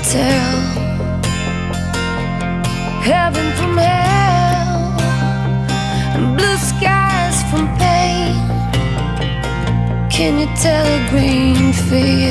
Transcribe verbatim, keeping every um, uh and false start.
tell heaven from hell and blue skies from pain? Can you tell a green field